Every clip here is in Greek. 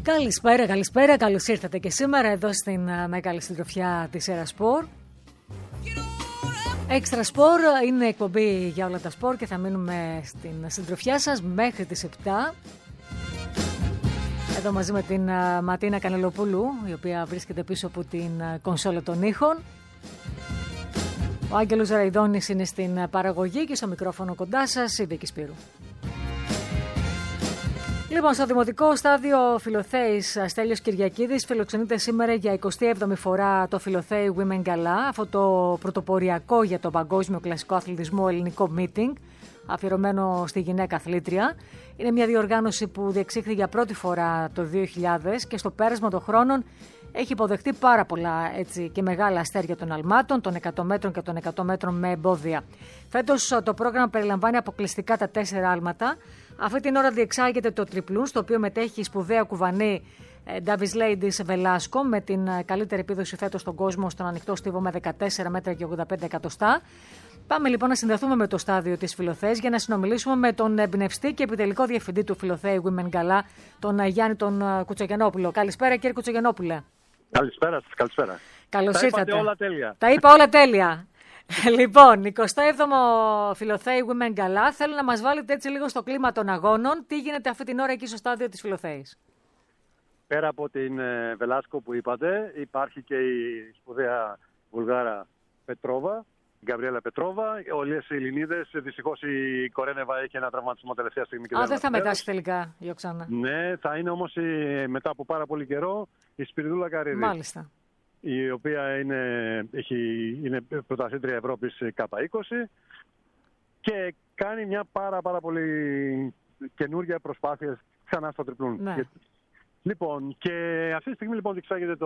Καλησπέρα, καλησπέρα. Καλώς ήρθατε και σήμερα εδώ στην μεγάλη συντροφιά της Έρα Σπορ. Έξτρα Σπορ είναι εκπομπή για όλα τα σπορ και θα μείνουμε στην συντροφιά σας μέχρι τις 7. Εδώ μαζί με την Ματίνα Κανελοπούλου, η οποία βρίσκεται πίσω από την κονσόλα των ήχων. Ο Άγγελος Ραϊδόνης είναι στην παραγωγή και στο μικρόφωνο κοντά σας η Βίκη Σπύρου. Λοιπόν, στο Δημοτικό Στάδιο Φιλοθέης Στέλιος Κυριακίδης φιλοξενείται σήμερα για 27η φορά το Φιλοθέη Women Gala, αυτό το πρωτοποριακό για το παγκόσμιο κλασικό αθλητισμό ελληνικό meeting, αφιερωμένο στη γυναίκα αθλήτρια. Είναι μια διοργάνωση που διεξήχθη για πρώτη φορά το 2000 και στο πέρασμα των χρόνων έχει υποδεχτεί πάρα πολλά και μεγάλα αστέρια των αλμάτων, των 100 μέτρων και των 100 μέτρων με εμπόδια. Φέτος το πρόγραμμα περιλαμβάνει αποκλειστικά τα 4 άλματα. Αυτή την ώρα διεξάγεται το τριπλούν, στο οποίο μετέχει η σπουδαία κουβανή Davis Ladies Velasco με την καλύτερη επίδοση φέτος στον κόσμο στον ανοιχτό στίβο με 14 μέτρα και 85 εκατοστά. Πάμε λοιπόν να συνδεθούμε με το στάδιο της Φιλοθέης για να συνομιλήσουμε με τον εμπνευστή και επιτελικό διευθυντή του Φιλοθέη Women Gala, τον Γιάννη τον Κουτσογεννόπουλο. Καλησπέρα κύριε Κουτσογεννόπουλε. Καλησπέρα σας, καλησπέρα. Καλώς ήρθατε. Τα είπατε όλα τέλεια. Τα είπα όλα τέλεια. Λοιπόν, 27ο Φιλοθέη Women Gala. Θέλω να μας βάλετε έτσι λίγο στο κλίμα των αγώνων. Τι γίνεται αυτή την ώρα εκεί στο στάδιο της Φιλοθέης? Πέρα από την Βελάσκο που είπατε, υπάρχει και η σπουδαία Βουλγάρα Πετρόβα, η Γκαμπριέλα Πετρόβα, όλες οι Ελληνίδες. Δυστυχώς η Κορένεβα έχει ένα τραυματισμό τελευταία στιγμή. Δεν θα μετάσχει τελικά η Οξάνα. Ναι, θα είναι όμως μετά από πάρα πολύ καιρό η Σπυριδούλα Καρύδη. Μάλιστα. Η οποία είναι πρωταθλήτρια Ευρώπης K20 και κάνει μια πάρα πολύ καινούργια προσπάθεια ξανά στο τριπλούν. Ναι. Λοιπόν, και αυτή τη στιγμή λοιπόν διεξάγεται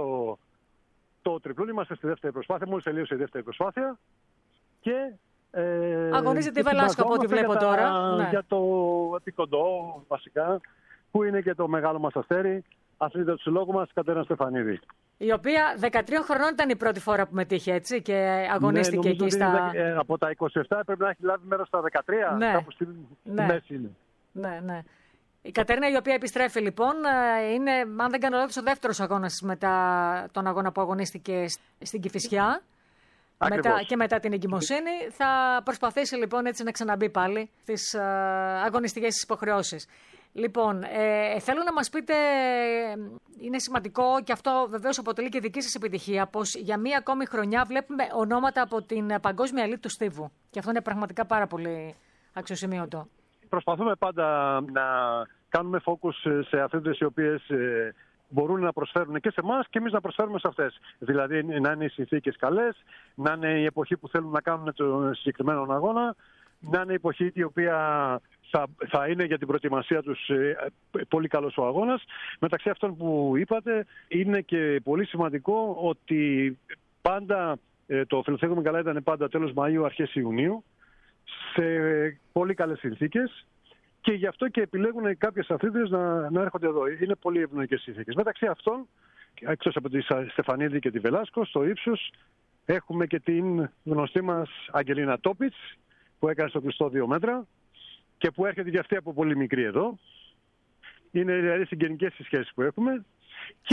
το τριπλούν. Είμαστε στη δεύτερη προσπάθεια, μόλις τελείωσε η δεύτερη προσπάθεια και αγωνίζεται η Βελάσκο από ό,τι βλέπω τώρα. Ναι. Για το επικοντό βασικά, που είναι και το μεγάλο μας αστέρι, αθλήτρια του συλλόγου μας, Κατερίνα Στεφανίδη. Η οποία 13 χρονών ήταν η πρώτη φορά που μετήχε, έτσι, και αγωνίστηκε εκεί στα... από τα 27 πρέπει να έχει λάβει μέρος στα 13, ναι. Κάπου στη μέση είναι. Ναι. Η Κατερίνα, η οποία επιστρέφει λοιπόν, είναι, αν δεν κάνω λάθος, ο δεύτερος αγώνας μετά τον αγώνα που αγωνίστηκε στην Κηφισιά. Και μετά την εγκυμοσύνη θα προσπαθήσει λοιπόν έτσι να ξαναμπεί πάλι στις αγωνιστικές υποχρεώσεις. Λοιπόν, θέλω να μας πείτε, είναι σημαντικό και αυτό βεβαίως αποτελεί και δική σας επιτυχία, πως για μία ακόμη χρονιά βλέπουμε ονόματα από την παγκόσμια ελίτ του στίβου. Και αυτό είναι πραγματικά πάρα πολύ αξιοσημείωτο. Προσπαθούμε πάντα να κάνουμε focus σε αθλήτες οι οποίες μπορούν να προσφέρουν και σε εμάς και εμείς να προσφέρουμε σε αυτές. Δηλαδή να είναι οι συνθήκες καλές, να είναι η εποχή που θέλουν να κάνουν το συγκεκριμένο αγώνα, να είναι η εποχή η οποία θα είναι για την προετοιμασία τους πολύ καλός ο αγώνας. Μεταξύ αυτών που είπατε, είναι και πολύ σημαντικό ότι πάντα το Φιλοθέη Women Gala ήταν πάντα τέλος Μαΐου, αρχές Ιουνίου, σε πολύ καλές συνθήκες και γι' αυτό και επιλέγουν κάποιες αθλήτριες να έρχονται εδώ. Είναι πολύ ευνοϊκές συνθήκες. Μεταξύ αυτών, εκτός από τη Στεφανίδη και τη Βελάσκο, στο ύψος έχουμε και την γνωστή μας Αγγελίνα Τόπιτς, που έκανε στο κλειστό 2 μέτρα και που έρχεται και αυτή από πολύ μικρή εδώ. Είναι δηλαδή συγγενικές οι σχέσεις που έχουμε. Και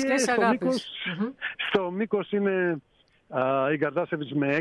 στο μήκος είναι η Γκαρδάσεβιτς με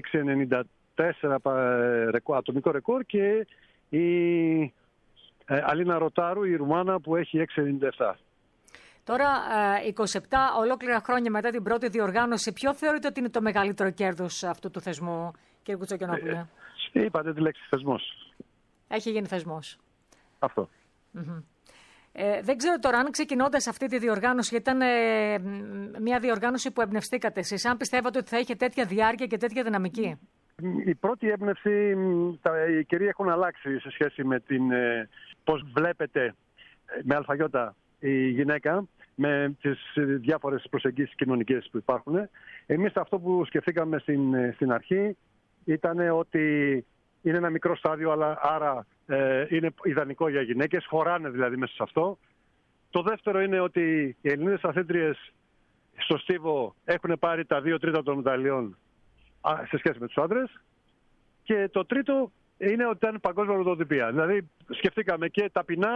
6,94 ατομικό ρεκόρ και η Αλίνα Ροτάρου, η Ρουμάνα, που έχει 6,97. Τώρα, 27 ολόκληρα χρόνια μετά την πρώτη διοργάνωση, ποιο θεωρείτε ότι είναι το μεγαλύτερο κέρδος αυτού του θεσμού, κύριε Κουτσογεννόπουλε? Είπατε τη λέξη θεσμός. Έχει γίνει θεσμός. Αυτό. Δεν ξέρω τώρα αν ξεκινώντας αυτή τη διοργάνωση, γιατί ήταν μια διοργάνωση που εμπνευστήκατε εσείς, αν πιστεύατε ότι θα είχε τέτοια διάρκεια και τέτοια δυναμική. Η πρώτη έμπνευση, οι κυρίες έχουν αλλάξει σε σχέση με πώς βλέπετε με αλφαγιώτα η γυναίκα, με τις διάφορες προσεγγίσεις κοινωνικές που υπάρχουν. Εμείς αυτό που σκεφτήκαμε στην αρχή ήταν ότι είναι ένα μικρό στάδιο, άρα είναι ιδανικό για γυναίκες, χωράνε δηλαδή μέσα σε αυτό. Το δεύτερο είναι ότι οι Ελληνίδες αθλήτριες στο στίβο έχουν πάρει τα 2 τρίτα των μεταλλιών σε σχέση με τους άντρες. Και το τρίτο είναι ότι ήταν παγκόσμια πρωτοτυπία. Δηλαδή σκεφτήκαμε και ταπεινά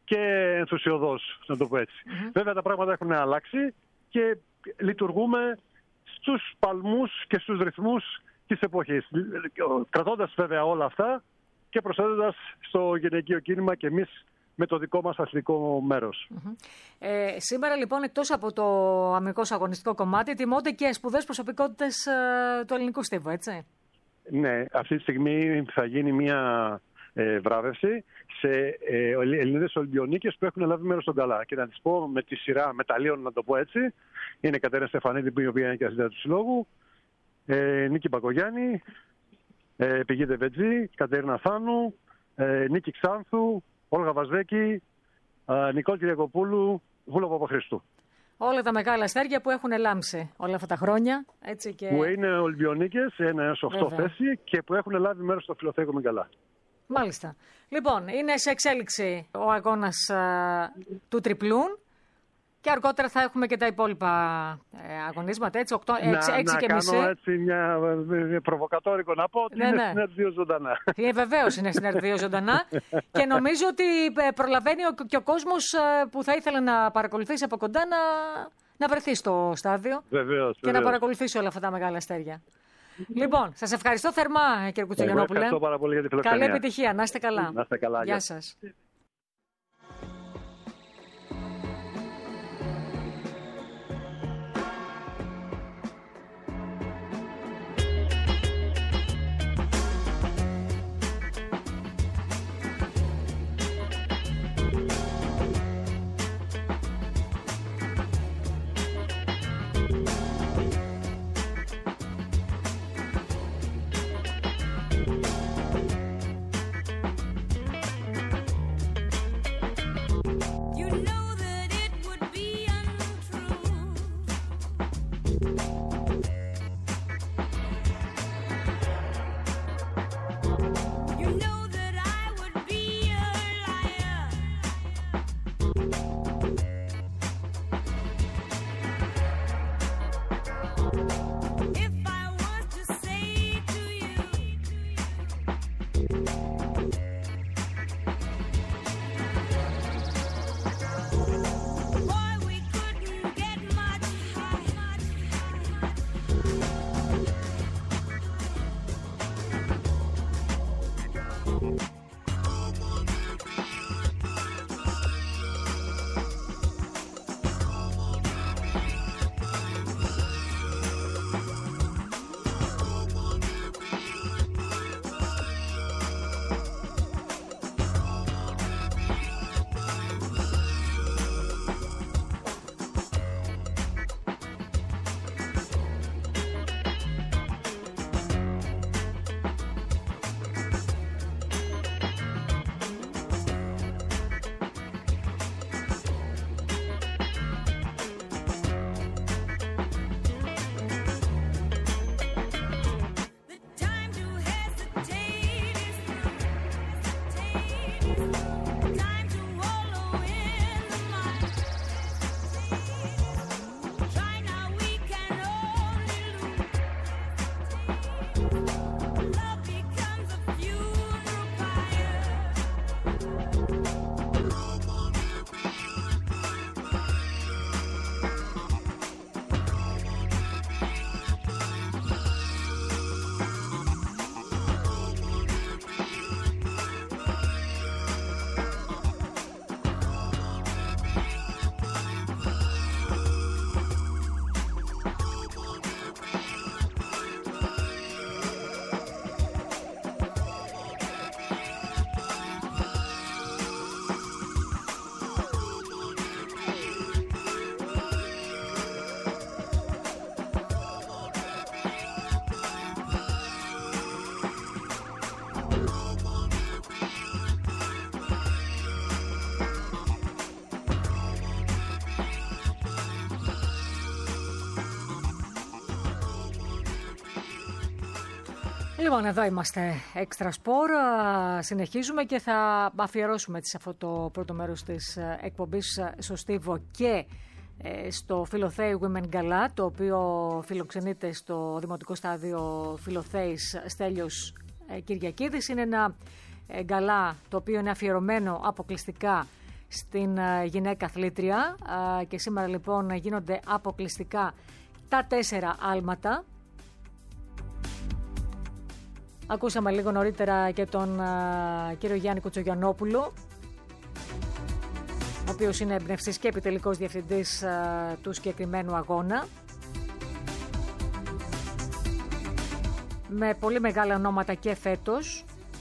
και ενθουσιωδώς, να το πω έτσι. Βέβαια τα πράγματα έχουν αλλάξει και λειτουργούμε στους παλμούς και στους ρυθμούς της εποχής. Κρατώντας βέβαια όλα αυτά και προσθέτοντας στο γυναικείο κίνημα και εμείς με το δικό μας αθλητικό μέρος. Σήμερα λοιπόν, εκτός από το αμυντικό αγωνιστικό κομμάτι, τιμώνται και σπουδαίες προσωπικότητες του ελληνικού στίβου, έτσι? Ναι, αυτή τη στιγμή θα γίνει μια βράβευση σε Ελληνίδες Ολυμπιονίκες που έχουν λάβει μέρος στον Γκαλά. Και να τις πω με τη σειρά μεταλλίων, να το πω έτσι. Είναι η Κατερίνα Στεφανίδη, η οποία είναι και αθλήτρια του Συλλόγου, Νίκη Μπακογιάννη, Πηγή Δεβετζή, Κατερίνα Θάνου, Νίκη Ξάνθου, Όλγα Βασδέκη, Νικόλ Κυριακοπούλου, Βούλο Παπαχρήστου. Όλα τα μεγάλα αστέρια που έχουν λάμψει όλα αυτά τα χρόνια. Έτσι και... Που είναι Ολυμπιονίκες, 1-8 θέση και που έχουν λάβει μέρος στο Φιλοθέη Γουμενγκαλά. Μάλιστα. Λοιπόν, είναι σε εξέλιξη ο αγώνας του τριπλούν και αργότερα θα έχουμε και τα υπόλοιπα αγωνίσματα, έτσι, 6 και μισή. Να κάνω έτσι μια προβοκατόρικο να πω ότι είναι στην ΕΡΤ2 ζωντανά. Βεβαίως είναι στην ΕΡΤ2 ζωντανά και νομίζω ότι προλαβαίνει και ο κόσμος που θα ήθελε να παρακολουθήσει από κοντά να βρεθεί στο στάδιο. Βεβαίως. Να παρακολουθήσει όλα αυτά τα μεγάλα αστέρια. Λοιπόν, σας ευχαριστώ θερμά, κύριε Κουτσογιαννόπουλε. Ευχαριστώ πάρα πολύ για την φιλοξενία. Καλή επιτυχία, να είστε καλά. Να είστε καλά. Γεια σας. Λοιπόν, εδώ είμαστε Extra Sport. Συνεχίζουμε και θα αφιερώσουμε σε αυτό το πρώτο μέρος της εκπομπής στο Στίβο και στο Φιλοθέη Women Gala, το οποίο φιλοξενείται στο Δημοτικό Στάδιο Φιλοθέης Στέλιος Κυριακίδης. Είναι ένα γκαλά το οποίο είναι αφιερωμένο αποκλειστικά στην γυναίκα αθλήτρια και σήμερα λοιπόν γίνονται αποκλειστικά τα 4 άλματα. Ακούσαμε λίγο νωρίτερα και τον κύριο Γιάννη Κουτσογιαννόπουλο, ο οποίος είναι εμπνευστής και επιτελικός διευθυντής του συγκεκριμένου αγώνα. Με πολύ μεγάλα ονόματα και φέτος.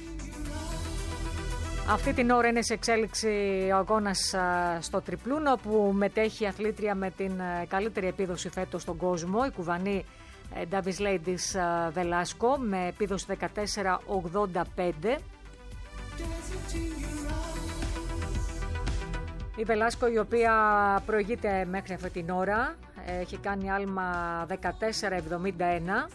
Αυτή την ώρα είναι σε εξέλιξη ο αγώνας στο τριπλούν, όπου μετέχει η αθλήτρια με την καλύτερη επίδοση φέτος στον κόσμο, η Κουβανή Davis Ladies Βελάσκο, με επίδοση 14.85. Η Βελάσκο, η οποία προηγείται μέχρι αυτή την ώρα, έχει κάνει άλμα 14.71.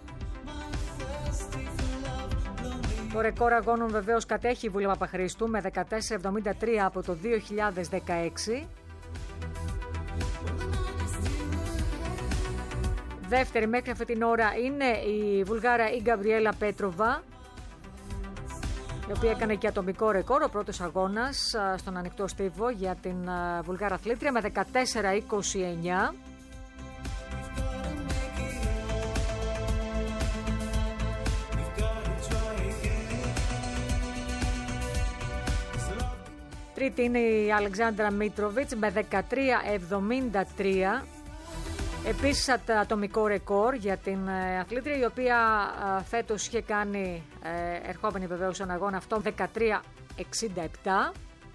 Το ρεκόρ αγώνων βεβαίως κατέχει η Βούλια Παπαχρήστου με 14.73 από το 2016. Δεύτερη μέχρι αυτή την ώρα είναι η Βουλγάρα η Γκαμπριέλα Πέτροβα, η οποία έκανε και ατομικό ρεκόρ, ο πρώτος αγώνας στον ανοιχτό στίβο για την Βουλγάρα αθλήτρια με 14.29. Τρίτη είναι η Αλεξάνδρα Μίτροβιτς με 13.73. Επίσης ατομικό ρεκόρ για την αθλήτρια, η οποία φέτος είχε κάνει, ερχόμενη βεβαίως στον αγώνα αυτό, 13.67.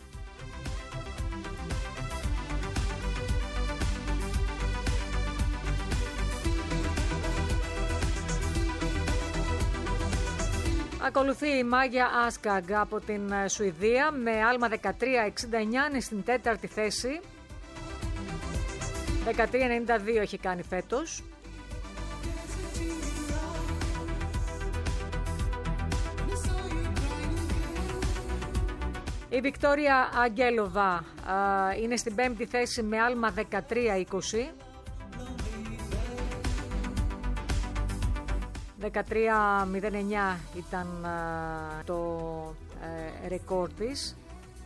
Ακολουθεί η Μάγια Άσκαγκ από την Σουηδία με άλμα 13.69, είναι στην 4η θέση. 13.92 έχει κάνει φέτος. Η Βικτόρια Αγγέλοβα είναι στην 5η θέση με άλμα 13.20. 13.09 ήταν το ρεκόρ της.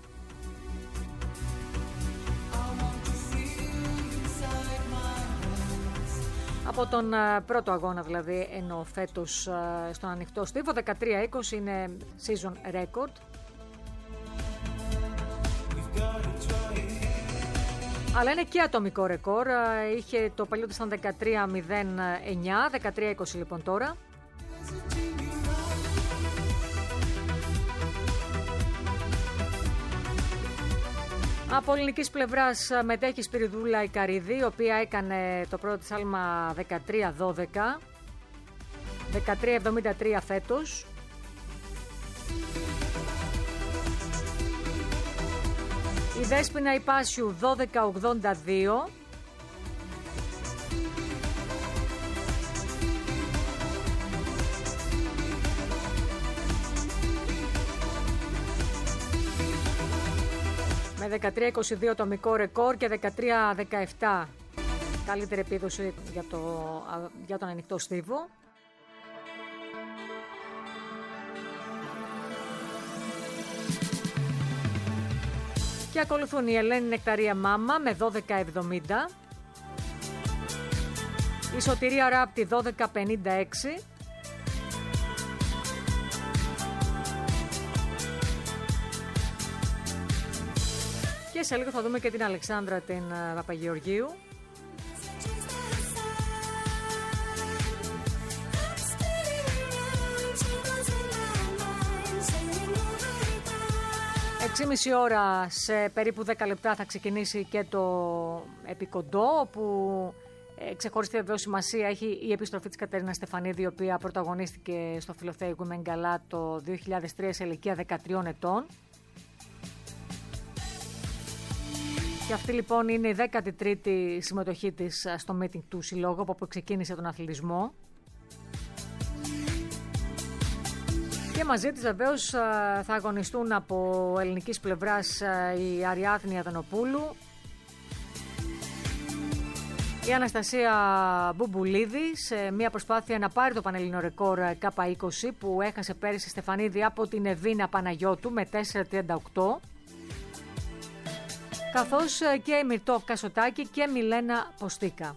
Από τον πρώτο αγώνα δηλαδή, ενώ φέτος στον ανοιχτό στίβο, 13.20 είναι season record. Αλλά είναι και ατομικό ρεκόρ, είχε το παλιό της ήταν 13.09, 13.20 λοιπόν τώρα. Από ελληνικής πλευράς μετέχει η Σπυριδούλα Ικαρίδη, η οποία έκανε το πρώτο της άλμα 13.12, 13.73 φέτος. Η Δέσποινα Υπάσιου 12.82. Με 13.22 ατομικό ρεκόρ και 13.17 καλύτερη επίδοση για τον ανοιχτό στίβο. Και ακολουθούν η Ελένη Νεκταρία Μάμα με 12.70, η Σωτηρία Ράπτη 12.56, και σε λίγο θα δούμε και την Αλεξάνδρα την Παπαγεωργίου. Μισή ώρα, σε περίπου 10 λεπτά θα ξεκινήσει και το επικοντό, όπου ξεχωριστή βεβαίως σημασία έχει η επιστροφή της Κατέρινας Στεφανίδη, η οποία πρωταγωνίστηκε στο Φιλοθέη Women Gala το 2003 σε ηλικία 13 ετών. Και αυτή λοιπόν είναι η 13η συμμετοχή της στο meeting του Συλλόγου, από όπου ξεκίνησε τον αθλητισμό. Και μαζί της βεβαίως θα αγωνιστούν από ελληνικής πλευράς η Αριάδνη Αδανοπούλου, η Αναστασία Μπουμπουλίδη, σε μια προσπάθεια να πάρει το πανελληνικό ρεκόρ K20 που έχασε πέρυσι Στεφανίδη από την Εβίνα Παναγιώτου με 4.38. καθώς και η Μυρτώ Κασοτάκη και Μιλένα Ποστίκα.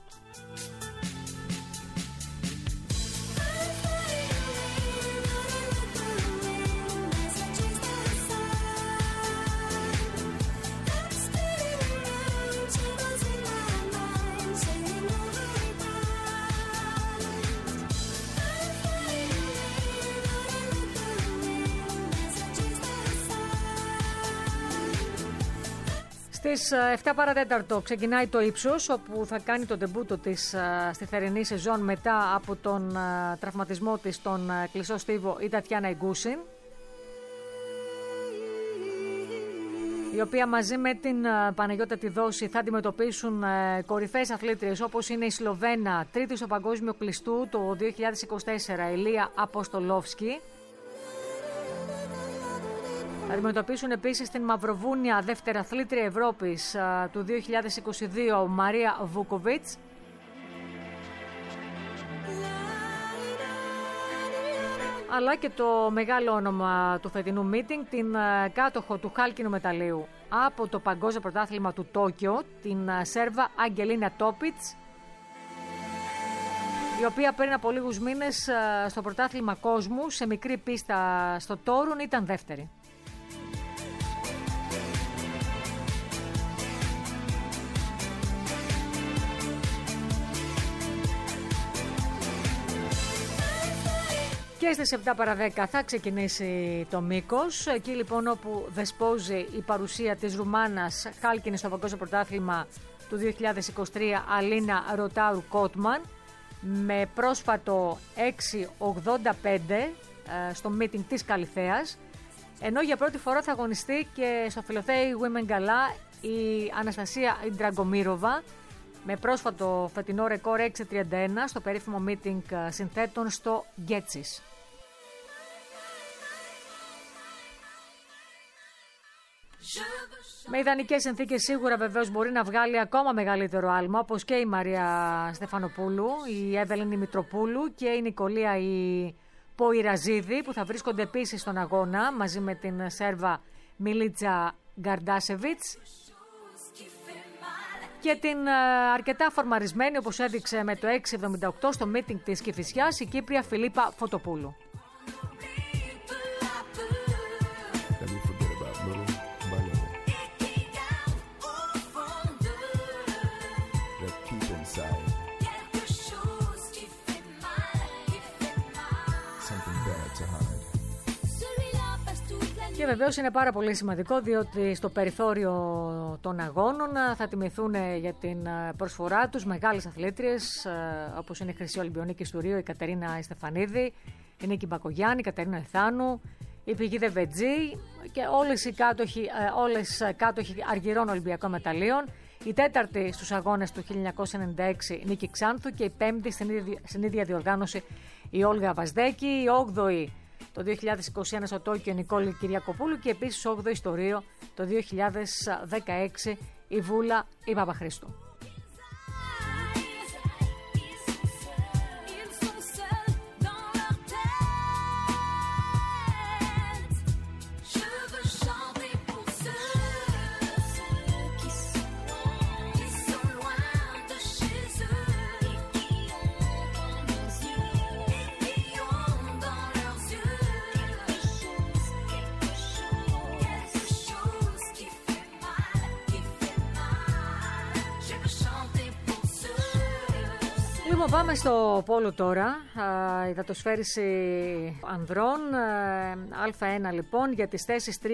Στις 7 παρατέταρτο ξεκινάει το Ύψος, όπου θα κάνει το ντεμπούτο της στη θερινή σεζόν μετά από τον τραυματισμό της στον κλειστό στίβο η Τατιάνα Ιγκούσιν, η οποία μαζί με την Παναγιώτα Τιδόση θα αντιμετωπίσουν κορυφαίες αθλήτριες όπως είναι η Σλοβένα, τρίτη στο παγκόσμιο κλειστού το 2024, Ηλία Αποστολόφσκι. Θα αντιμετωπίσουν επίσης την Μαυροβούνια δευτεραθλήτρια Ευρώπης του 2022 Μαρία Βούκοβιτς. Αλλά και το μεγάλο όνομα του φετινού meeting, την κάτοχο του χάλκινου μεταλλίου από το Παγκόσμιο Πρωτάθλημα του Τόκιο, την Σέρβα Αγγελίνα Τόπιτς, η οποία πριν από λίγους μήνες στο Πρωτάθλημα Κόσμου σε μικρή πίστα στο Τόρουν ήταν δεύτερη. Και στις 7 παρα 10 θα ξεκινήσει το Μύκος, εκεί λοιπόν όπου δεσπόζει η παρουσία της Ρουμάνας χάλκινη στο Παγκόσμιο Πρωτάθλημα του 2023 Αλίνα Ροτάουρ Κότμαν, με πρόσφατο 6.85 στο meeting της Καλιθέας, ενώ για πρώτη φορά θα αγωνιστεί και στο Φιλοθέη Women Gala η Αναστασία Ιντραγκομύροβα, με πρόσφατο φετινό ρεκόρ 6.31 στο περίφημο meeting συνθέτων στο Γκέτσις. Με ιδανικές συνθήκες σίγουρα βεβαίως μπορεί να βγάλει ακόμα μεγαλύτερο άλμα, όπως και η Μαρία Στεφανοπούλου, η Εύελινη Μητροπούλου και η Νικολία η Ποϊραζίδη, που θα βρίσκονται επίσης στον αγώνα μαζί με την Σέρβα Μιλίτσα Γκαρντάσεβιτς, και την αρκετά φορμαρισμένη, όπως έδειξε με το 6.78 στο meeting της Κηφισιάς, η Κύπρια Φιλίππα Φωτοπούλου. Και βεβαίως είναι πάρα πολύ σημαντικό, διότι στο περιθώριο των αγώνων θα τιμηθούν για την προσφορά τους μεγάλες αθλήτριες, όπως είναι η Χρυσή Ολυμπιονίκη του Ρίο, η Κατερίνα Στεφανίδη, η Νίκη Μπακογιάννη, η Κατερίνα Εθάνου, η Πηγή Δεβετζή και όλες κάτοχοι αργυρών Ολυμπιακών μεταλλίων. Η τέταρτη στους αγώνες του 1996 Νίκη Ξάνθου και η πέμπτη στην ίδια διοργάνωση η Όλγα Βαζδέκη, η 8η το 2021 στο Τόκιο Νικόλη Κυριακοπούλου και επίσης 8η στο Ρίο το 2016 η Βούλα η Παπαχρήστου. Πάμε στο πόλο τώρα, η υδατοσφαίριση ανδρών, Α1 λοιπόν, για τις θέσεις 3-4.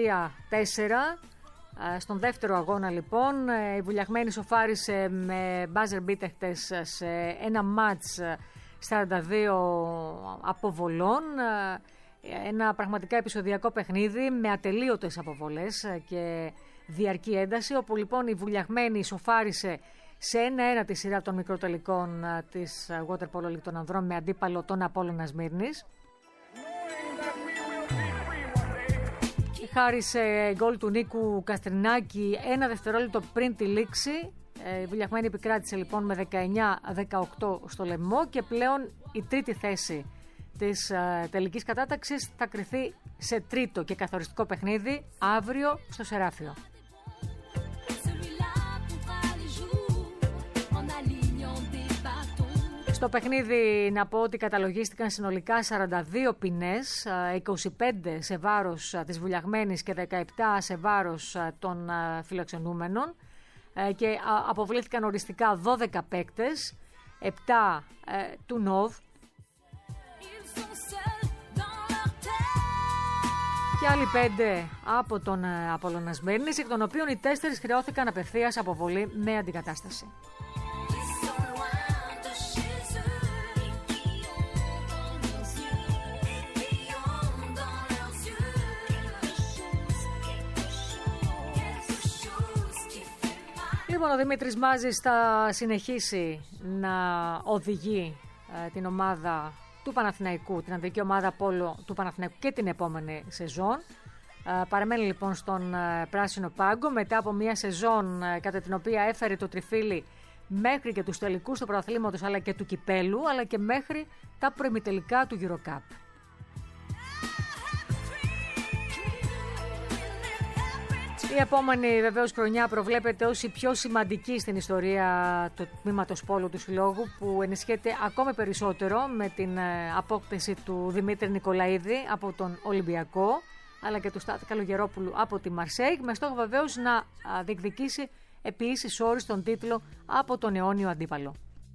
Στον δεύτερο αγώνα λοιπόν η Βουλιαγμένη σοφάρισε με buzzer beater σε ένα μάτς 42 αποβολών, ένα πραγματικά επεισοδιακό παιχνίδι με ατελείωτες αποβολές και διαρκή ένταση, όπου λοιπόν η Βουλιαγμένη σοφάρισε σε 1-1 τη σειρά των μικροτελικών της Water Polo League των ανδρών με αντίπαλο τον Απόλλωνα Σμύρνης. Χάρη σε γκολ του Νίκου Καστρινάκη ένα δευτερόλεπτο πριν τη λήξη, η Βουλιαγμένη επικράτησε λοιπόν με 19-18 στο λαιμό και πλέον η τρίτη θέση της τελικής κατάταξης θα κριθεί σε τρίτο και καθοριστικό παιχνίδι αύριο στο Σεράφιο. Στο παιχνίδι να πω ότι καταλογίστηκαν συνολικά 42 ποινές, 25 σε βάρος της βουλιαγμένης και 17 σε βάρος των φιλοξενούμενων και αποβλήθηκαν οριστικά 12 παίκτες, 7 του ΝΟΒ και άλλοι 5 από τον Απόλλωνα Σμύρνης, εκ των οποίων οι 4 χρεώθηκαν απευθείας αποβολή με αντικατάσταση. Λοιπόν, ο Δημήτρης Μάζης θα συνεχίσει να οδηγεί την ομάδα του Παναθηναϊκού, την ανδρική ομάδα πόλο του Παναθηναϊκού και την επόμενη σεζόν. Παραμένει λοιπόν στον πράσινο πάγκο μετά από μια σεζόν κατά την οποία έφερε το τριφύλι μέχρι και τους τελικούς του πρωταθλήματος αλλά και του κυπέλου, αλλά και μέχρι τα προημιτελικά του EuroCup. Η επόμενη βεβαίως χρονιά προβλέπεται ως η πιο σημαντική στην ιστορία του τμήματος πόλου του Συλλόγου, που ενισχύεται ακόμη περισσότερο με την απόκτηση του Δημήτρη Νικολαίδη από τον Ολυμπιακό, αλλά και του Στάθη Καλογερόπουλου από τη Μαρσέιγ, με στόχο βεβαίως να διεκδικήσει επί ίσης όρης τον τίτλο από τον αιώνιο αντίπαλο.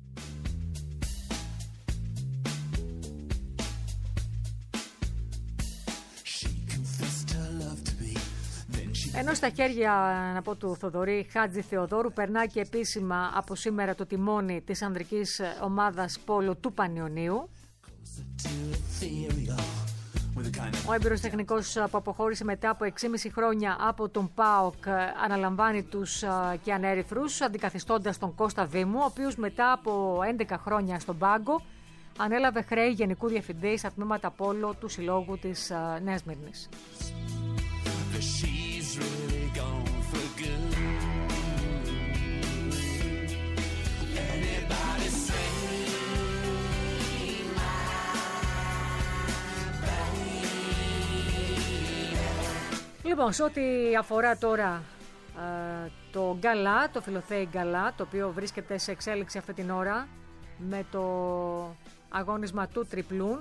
Ενώ στα χέρια να πω, του Θοδωρή Χάτζη Θεοδόρου περνά και επίσημα από σήμερα το τιμόνι της ανδρικής ομάδας πόλο του Πανιωνίου. Ο έμπειρος τεχνικός που αποχώρησε μετά από 6,5 χρόνια από τον ΠΑΟΚ αναλαμβάνει τους και ανέρυθρους, αντικαθιστώντας τον Κώστα Δήμου, ο οποίος μετά από 11 χρόνια στον πάγκο ανέλαβε χρέη γενικού διευθυντή στα τμήματα πόλο του Συλλόγου της Νέας Σμύρνης. Λοιπόν, σε ό,τι αφορά τώρα το γκαλά, το Φιλοθέη γκαλά, το οποίο βρίσκεται σε εξέλιξη αυτή την ώρα με το αγώνισμα του τριπλούν,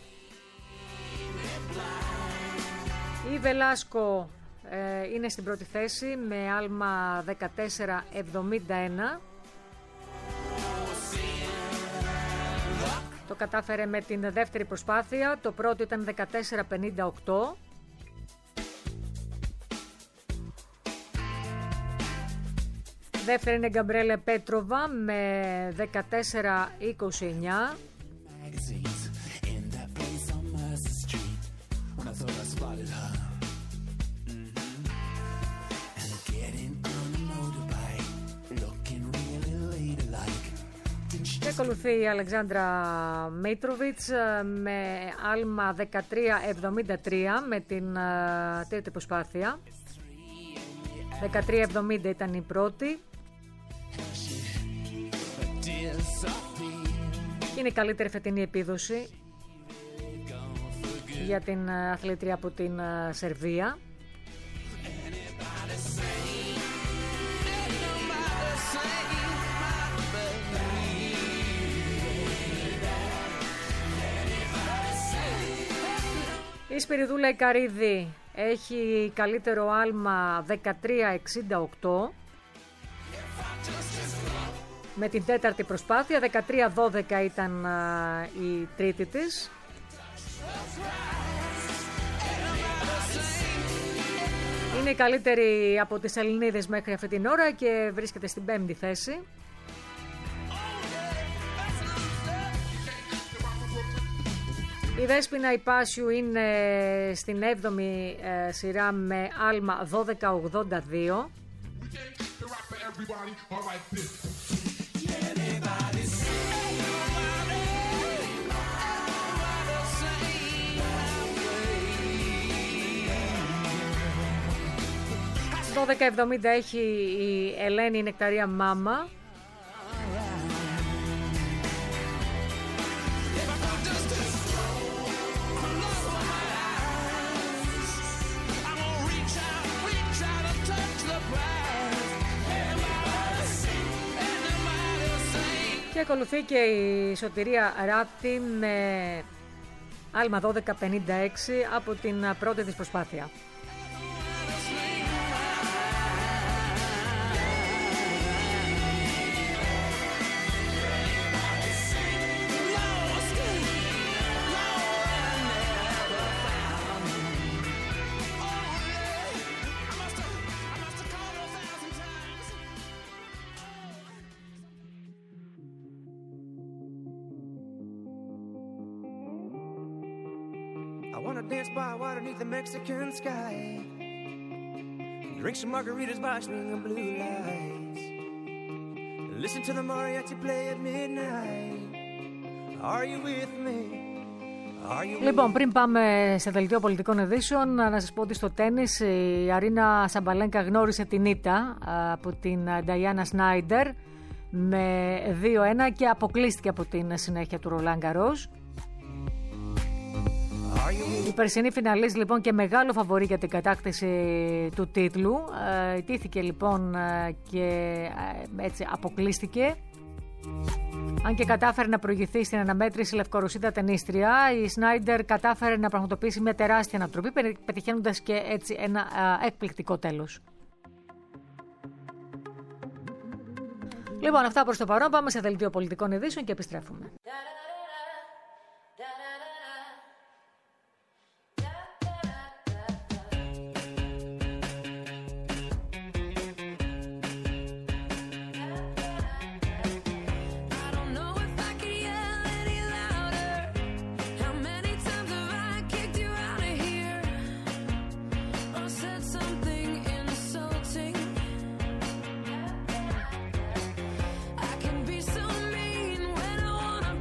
η Βελάσκο είναι στην πρώτη θέση με άλμα 14,71. Το κατάφερε με την δεύτερη προσπάθεια, το πρώτο ήταν 14,58. Δεύτερη είναι Γκαμπρέλε Πέτροβα με 14,29. Και ακολουθεί η Αλεξάνδρα Μίτροβιτς με άλμα 13,73 με την τρίτη προσπάθεια. 13,70 ήταν η πρώτη. Είναι η καλύτερη φετινή επίδοση για την αθλήτρια από την Σερβία. Η Σπυριδούλα Ικαρίδη έχει καλύτερο άλμα 13,68 με την τέταρτη προσπάθεια. 13,12 ήταν η τρίτη της. Είναι η καλύτερη από τις Ελληνίδες μέχρι αυτή την ώρα και βρίσκεται στην 5η θέση. Η Δέσποινα Υπάσιου είναι στην 7η σειρά με άλμα 12,82. Το 12,70 έχει η Ελένη Νεκταρία Μάμα. Και ακολουθεί και η Σωτηρία Ράπτη με άλμα 1256 από την πρώτη της προσπάθεια. I wanna dance by water beneath the Mexican sky. Drink some margaritas by swinging blue lights. Listen to the mariachi play at midnight. Are you with me? Λοιπόν, πριν πάμε σε δελτίο πολιτικών ειδήσεων, να σας πω ότι στο τένις η Αρίνα Σαμπαλένκα γνώρισε την ήττα από την Νταϊάννα Σνάιντερ με 2-1 και αποκλείστηκε από την συνέχεια του Ρολάν Γκαρός. Η περσινή φιναλίστ λοιπόν και μεγάλο φαβορί για την κατάκτηση του τίτλου ιτήθηκε λοιπόν και έτσι αποκλείστηκε. Αν και κατάφερε να προηγηθεί στην αναμέτρηση λευκορωσίδα τενίστρια, η Σνάιντερ κατάφερε να πραγματοποιήσει μια τεράστια ανατροπή, πετυχαίνοντας και έτσι ένα εκπληκτικό τέλος. Λοιπόν, αυτά προς το παρόν. Πάμε σε δελτίο πολιτικών ειδήσεων και επιστρέφουμε. I can be so mean when I wanna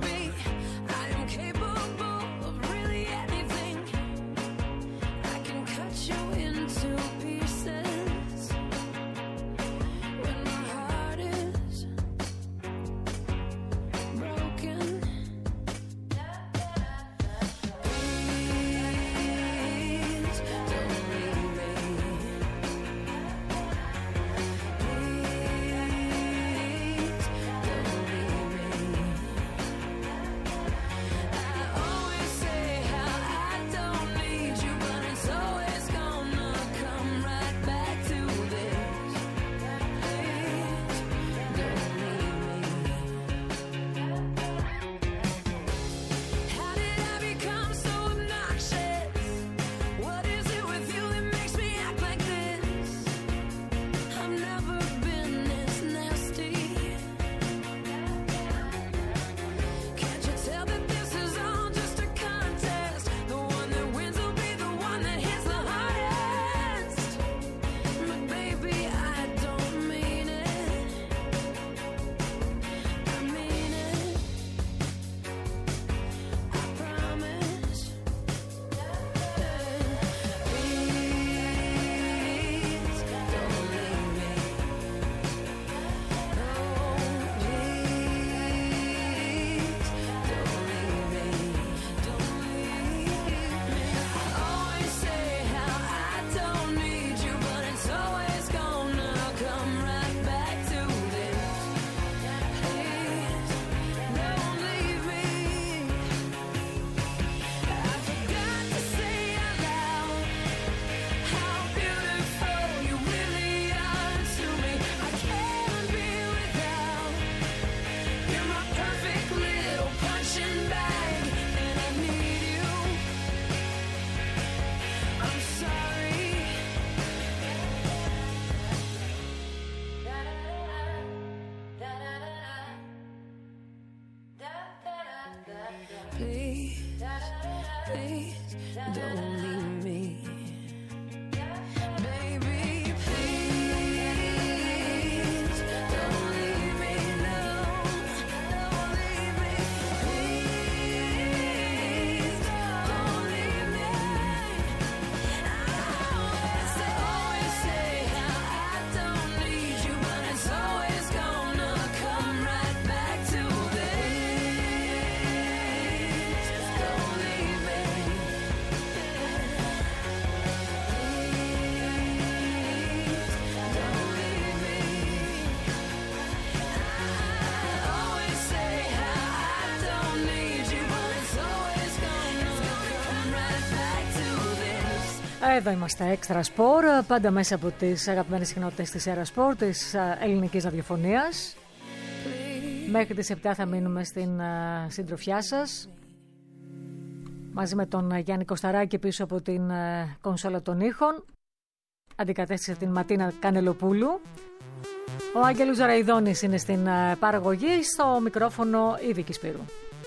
Εδώ είμαστε, Extra Sport, πάντα μέσα από τις αγαπημένες συχνότητες της Era Sport, της ελληνικής ραδιοφωνίας. Μέχρι τις 7 θα μείνουμε στην συντροφιά σας, μαζί με τον Γιάννη Κωσταράκη πίσω από την κονσόλα των ήχων. Αντικατέστησε την Ματίνα Κανελοπούλου. Ο Άγγελος Ζαραϊδόνης είναι στην παραγωγή, στο μικρόφωνο η Βίκη Σπύρου.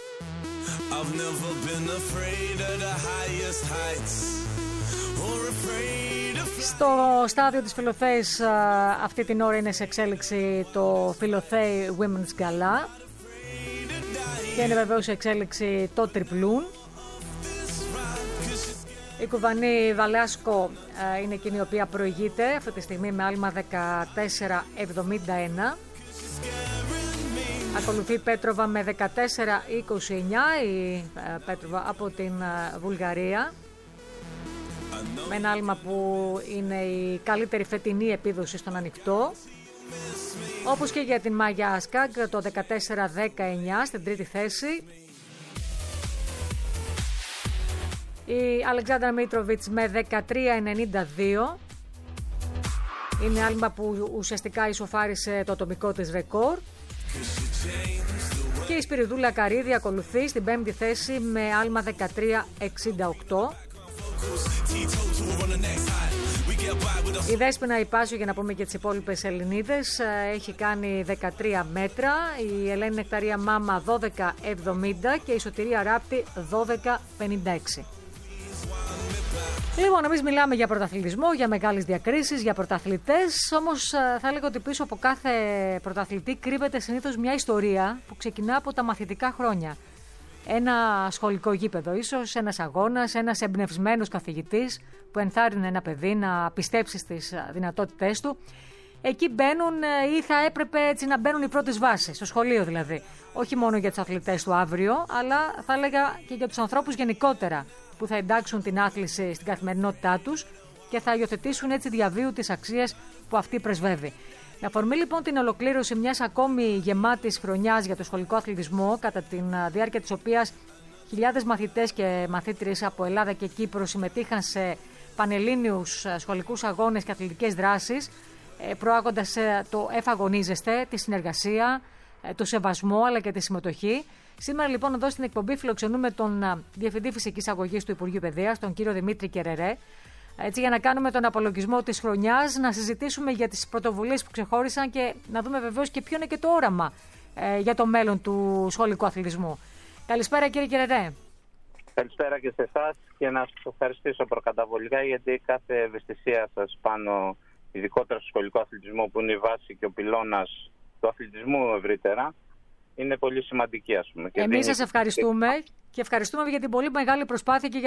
Στο στάδιο της Φιλοθέης αυτή την ώρα είναι σε εξέλιξη το Φιλοθέη Women's Gala και είναι βεβαίως σε εξέλιξη το τριπλούν. Η Κουβανή Βαλάσκο είναι εκείνη η οποία προηγείται αυτή τη στιγμή με άλμα 14.71. Ακολουθεί η Πέτροβα με 14.29, η Πέτροβα από την Βουλγαρία, με ένα άλμα που είναι η καλύτερη φετινή επίδοση στον ανοιχτό. Όπως και για την Μάγια Άσκαγκ, το 14.19 στην τρίτη θέση. Η Αλεξάνδρα Μίτροβιτς με 13.92. Είναι άλμα που ουσιαστικά ισοφάρισε το ατομικό της ρεκόρ. Και η Σπυριδούλα Καρίδη ακολουθεί στην πέμπτη θέση με άλμα 13.68. Η Δέσποινα Ιπάσιο, για να πούμε και τις υπόλοιπες Ελληνίδες, έχει κάνει 13 μέτρα. Η Ελένη Νεκταρία Μάμα 12.70 και η Σωτηρία Ράπτη 12.56. Λοιπόν, εμείς μιλάμε για πρωταθλητισμό, για μεγάλες διακρίσεις, για πρωταθλητές. Όμως θα έλεγα ότι πίσω από κάθε πρωταθλητή κρύβεται συνήθως μια ιστορία που ξεκινά από τα μαθητικά χρόνια. Ένα σχολικό γήπεδο ίσως, ένας αγώνας, ένας εμπνευσμένος καθηγητής που ενθάρρυνε ένα παιδί να πιστέψει στις δυνατότητές του. Εκεί μπαίνουν ή θα έπρεπε έτσι να μπαίνουν οι πρώτες βάσεις, στο σχολείο δηλαδή. Όχι μόνο για τους αθλητές του αύριο, αλλά θα έλεγα και για τους ανθρώπους γενικότερα, που θα εντάξουν την άθληση στην καθημερινότητά τους και θα υιοθετήσουν έτσι διαβίου τις αξίες που αυτή πρεσβεύει. Με αφορμή λοιπόν την ολοκλήρωση μιας ακόμη γεμάτης χρονιάς για το σχολικό αθλητισμό, κατά τη διάρκεια της οποίας χιλιάδες μαθητές και μαθήτριες από Ελλάδα και Κύπρο συμμετείχαν σε πανελλήνιους σχολικούς αγώνες και αθλητικές δράσεις, προάγοντας το εφαγωνίζεστε, τη συνεργασία, το σεβασμό αλλά και τη συμμετοχή. Σήμερα λοιπόν εδώ στην εκπομπή φιλοξενούμε τον Διευθυντή Φυσικής Αγωγής του Υπουργείου Παιδείας, τον κύριο Δημήτρη Κερερέ, έτσι για να κάνουμε τον απολογισμό της χρονιάς, να συζητήσουμε για τις πρωτοβουλίες που ξεχώρισαν και να δούμε βεβαίως και ποιο είναι και το όραμα για το μέλλον του σχολικού αθλητισμού. Καλησπέρα κύριε Κερερέ. Καλησπέρα και σε εσάς και να σας ευχαριστήσω προκαταβολικά, γιατί κάθε ευαισθησία σας πάνω, ειδικότερα στο σχολικό αθλητισμό που είναι η βάση και ο πυλώνας του αθλητισμού ευρύτερα, είναι πολύ σημαντική, ας πούμε. Εμείς σας ευχαριστούμε και ευχαριστούμε για την πολύ μεγάλη προσπάθεια και